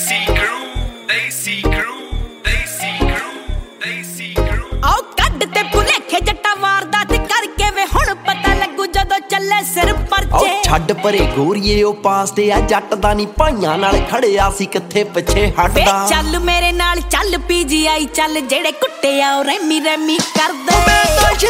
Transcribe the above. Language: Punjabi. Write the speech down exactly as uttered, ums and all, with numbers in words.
ਦੇਸੀ ਕਰੂ ਦੇਸੀ ਕਰੂ ਦੇਸੀ ਕਰੂ ਦੇਸੀ ਕਰੂ ਆਓ ਕੱਢ ਤੇ ਭੁਲੇਖੇ ਜੱਟਾ ਵਾਰਦਾ ਤੇ ਕਰਕੇ ਵੇ ਹੁਣ ਪਤਾ ਲੱਗੂ ਜਦੋਂ ਚੱਲੇ ਸਿਰ ਪਰਚੇ ਛੱਡ ਪਰੇ ਗੋਰੀਏ ਉਹ ਪਾਸ ਤੇ ਆ ਜੱਟ ਦਾ ਨਹੀਂ ਭਾਈਆਂ ਨਾਲ ਖੜਿਆ ਸੀ ਕਿੱਥੇ ਪਿੱਛੇ ਹਟਦਾ ਚੱਲ ਮੇਰੇ ਨਾਲ ਚੱਲ ਪੀਜੀਆਈ ਚੱਲ ਜਿਹੜੇ ਕੁੱਟੇ ਆ ਉਹ ਰੈਮੀ ਰੈਮੀ ਕਰਦੇ